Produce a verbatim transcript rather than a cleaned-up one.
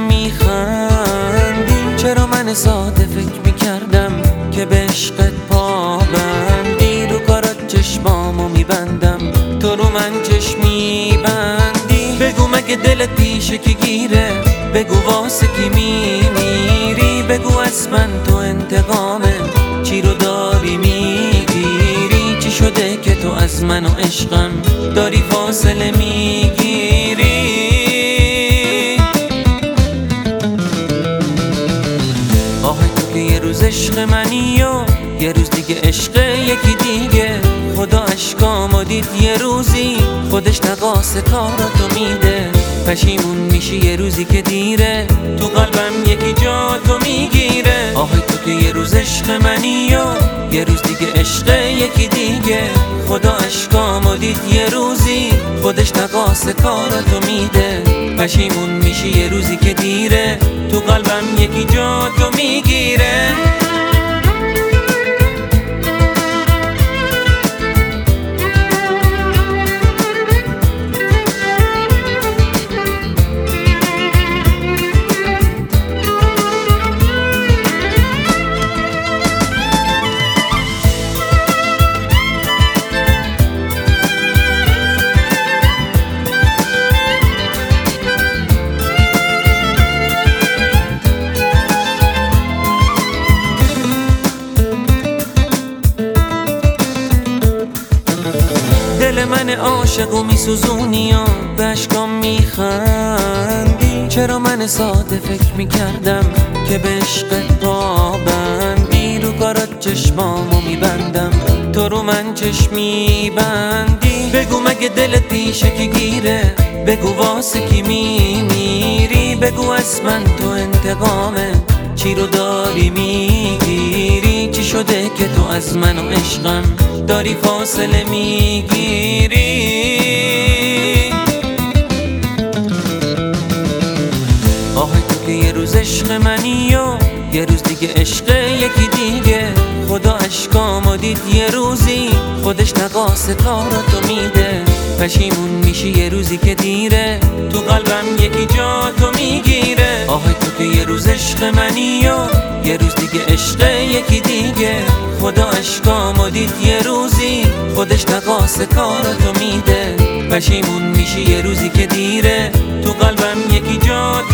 میخندی؟ چرا من ساده فکر میکردم که به عشقت پابندی؟ رو کارات چشمامو میبندم، تو رو من چشم میبندی. بگو مگه دلت پیشه که گیره؟ بگو واسه کی میمیری؟ بگو از من تو انتقامه چی رو داری میگیری؟ چی شده که تو از من و عشقم داری فاصله میگیری؟ آه تو که یه روز عشق منی و یه روز دیگه عشق یکی دیگه. خدا عشقامو دید یه روزی، خودش نقاس کاراتو میده. پشیمون میشی یه روزی که دیره، تو قلبم یکی جا تو میگیره. آه تو که یه روز عشق منی و یه روز دیگه عشق یکی دیگه. خدا عشقامو دید یه روزی، خودش نقاس کاراتو میده. پشیمون میشی یه روزی که دیره، تو قلبم یکی جا تو میگیره. دل من عاشق و میسوزونی و به عشقام میخندی؟ چرا من ساده فکر میکردم که به عشقت پابندی؟ رو کارات چشمامو میبندم، تو رو من چشم میبندی. بگو مگه دلت پیشه که گیره؟ بگو واسه کی میمیری؟ بگو از من تو انتقامه چی رو داری میگیری؟ چی شده که تو از من و عشقم داری فاصله میگیری؟ آه تو که یه روز عشق منی و یه روز دیگه عشق یکی دیگه. خدا عشقامو دید یه روزی، خودش نقاس کاراتو میده. پشیمون میشی یه روزی که دیره، تو قلبم یکی جا تو میگیره. آه تو که یه روز عشق منی و یه روز دیگه عشق یکی دیگه. خدا عشقامو دید یه روزی، خودش نقاس کاراتو میده. پشیمون میشی یه روزی که دیره، تو قلبم یکی جا